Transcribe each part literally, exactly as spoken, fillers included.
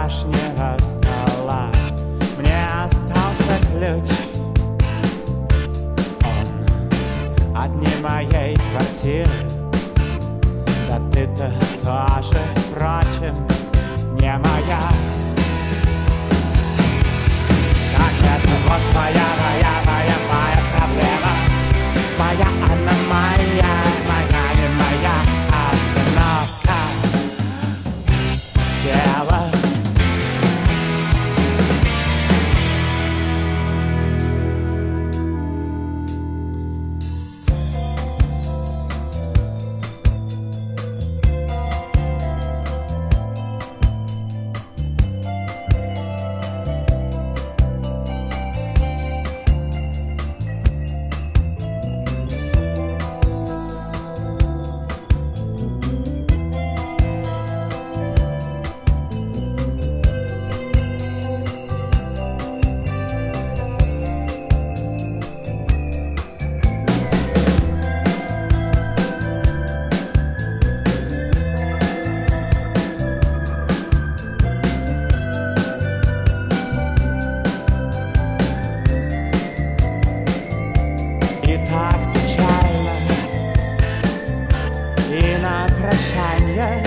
вчерашнего стола мне остался ключ. Он от не моей квартиры. Да ты-то тоже, впрочем, не моя. Так это вот твоя, моя, моя, моя проблема. Моя, она моя, моя, не моя остановка. Тело. И так печально, и на прощанье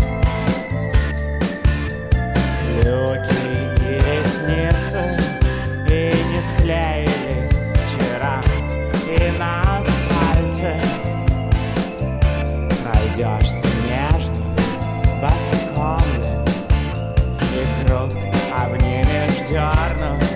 люки и ресницы и не склеились вчера. И на асфальте пройдешься между босиком, и вдруг обнимешь, дернув